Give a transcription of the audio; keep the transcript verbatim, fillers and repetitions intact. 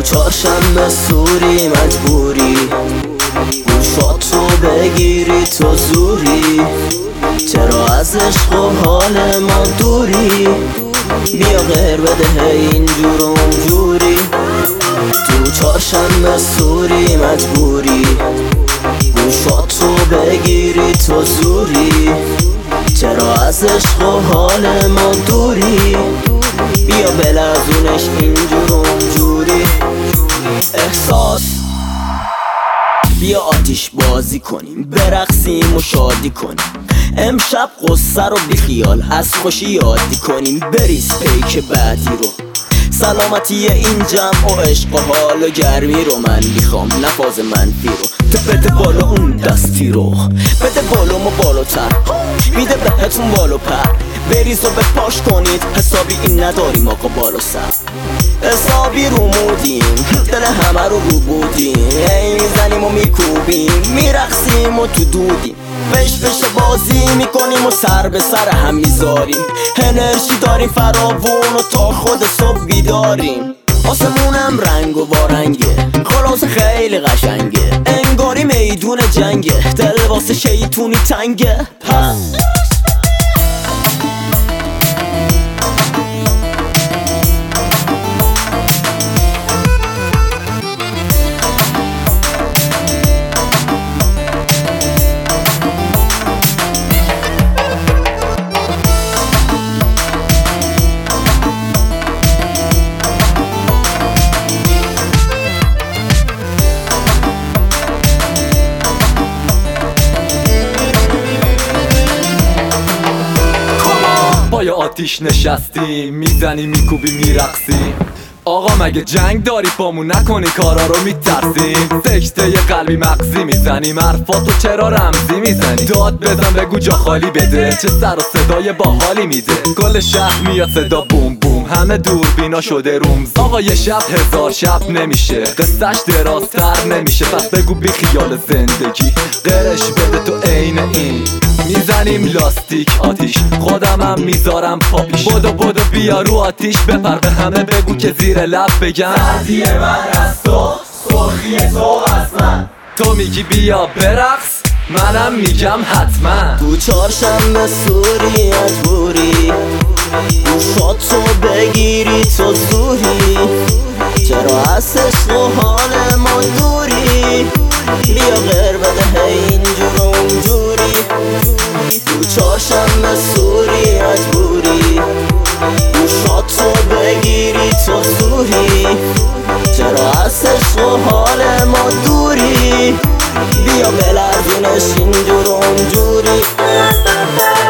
چهارشنبه سوری مجبوری گوشاتو بگیری تو زوری، چرا از عشق و حال ما دوری؟ بیا غیر بده اینجور و اونجوری. تو چهارشنبه سوری مجبوری گوشاتو بگیری تو زوری، چرا از عشق و حال ما دوری؟ بیا بلرزونش اینجور و اونجوری. احساس بیا آتیش بازی کنیم، برقصیم و شادی کنیم، امشب قصه رو بیخیال از خوشی یادی کنیم. بریز پیک بعدی رو، سلامتی این جمع و عشق و حال و گرمی رو من میخوام، نفاز منفی رو. تو بده بالا اون دستی رو، بده بالوم و بالاتر، میده بهتون بالو پر. بریز و بپاش کنید، حسابی این نداریم آقا بالا سر، حسابی رو مودیم، دل همه رو رو بودیم. ای میزنیم و میکوبیم، میرقصیم و تو دودیم، فش فش بازی میکنیم و سر به سر هم میذاریم. انرژی داریم فراوون و تا خود صبح بیداریم. آسمونم رنگ و وارنگه، خلاص خیلی قشنگه، انگاری میدون جنگه، دل واسه شیطونی تنگه. پس پای آتیش نشستیم، میزنی میکوبی میرقصیم. آقا مگه جنگ داری بامون، نکنی کارا رو میترسیم. سکته یه قلبی مغزی میزنیم، حرفاتو چرا رمزی میزنی؟ داد بزن بگو جا خالی بده، چه سر و صدای باحالی میده. کل شهر میاد صدا بوم بوم، همه دوربینا شده رومز. آقا یه شب هزار شب نمیشه، قصهش درازتر نمیشه. پس بگو بی خیال زندگی، قرش بده تو عین این. میزنیم لاستیک آتیش، خودم هم میذارم پاپیش. بدو بدو بیا رو آتیش بپر، به همه بگو که زیر لب بگم سردی من از تو، سرخی تو از من. تو میگی بیا برقص، منم میگم حتما. تو چهارشنبه سوری مجبوری گوشاتو بگیری تو زوری، چرا از عشق و حال ما دوری؟ بیا غیر بده اینجور و اونجوری. تو چهارشنبه سوری مجبوری گوشاتو بگیری تو زوری، چرا از عشق و حال ما دوری؟ بیا بلرزونش اینجور و اونجوری.